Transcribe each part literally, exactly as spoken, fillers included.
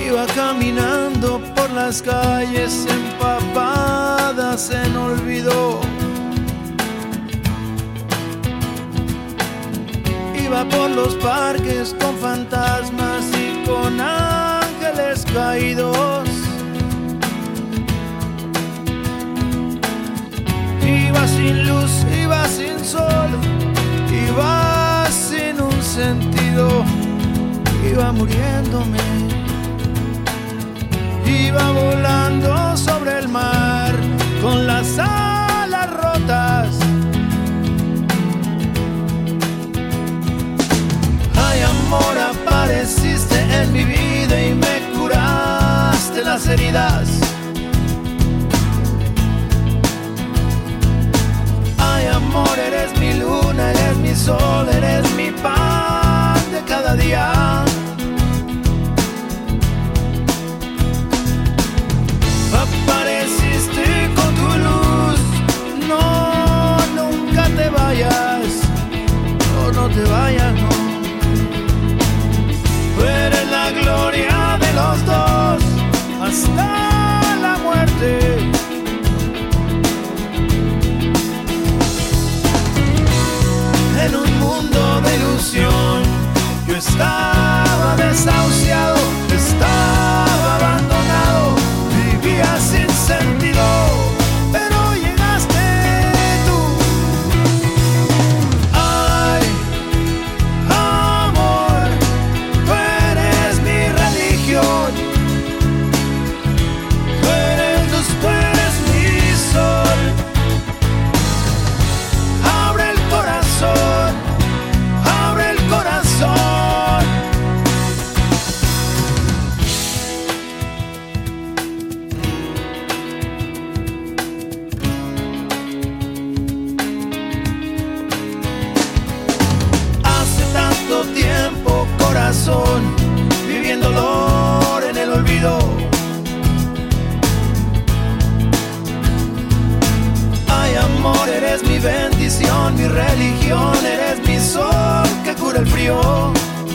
Iba caminando por las calles empapadas en olvido. Iba por los parques con fantasmas y con ángeles caídos. Iba sin luz, iba sin sol, iba sin un sentido, iba muriéndome. Iba volando sobre el mar con las alas rotas. Ay, amor, apareciste en mi vida y me curaste las heridas. Ay, amor, eres mi luna, eres mi sol, eres mi pan de cada día. Apareciste con tu luz, no, nunca te vayas, no, no te vayas, no. Tú eres la gloria de los dos, hasta la muerte. En un mundo de ilusión, yo estaba desahuciado, estaba abandonado. Vivía sin sentido, pero llegaste tú. Ay, amor, tú eres mi religión. Tú eres luz, tú eres mi sol. Abre el corazón, abre el corazón. Viviendo dolor en el olvido. Ay, amor, eres mi bendición, mi religión, eres mi sol que cura el frío.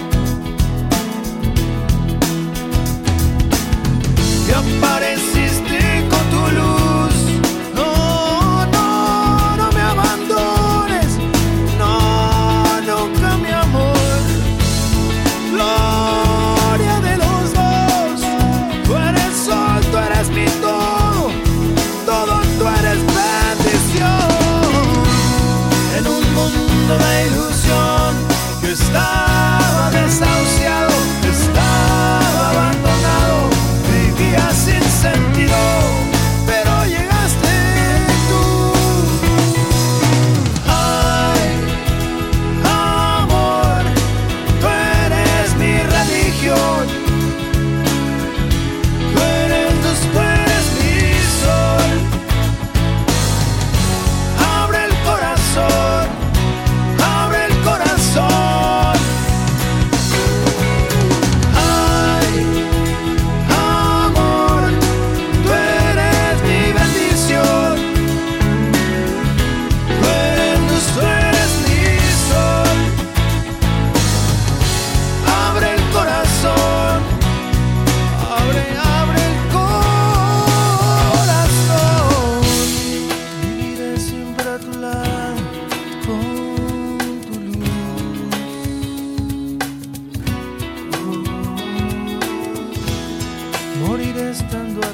Y apareciste con tu luz. No, no, no me abandones. No, nunca, mi amor. Gloria de los dos, tú eres sol, tú eres mi todo, todo tú eres bendición. En un mundo de ilusión, yo estaba desahuciado, estaba abandonado, vivía sin sentido, pero llegaste tú. Ay, amor, tú eres mi religión, tú eres luz, tú eres mi sol. Abre el corazón, abre el corazón. Ay, amor, tú eres mi bendición, tú eres luz, tú eres mi sol. Abre el corazón, abre, abre el corazón. Viviré siempre a tu lado con tu luz. Moriré estando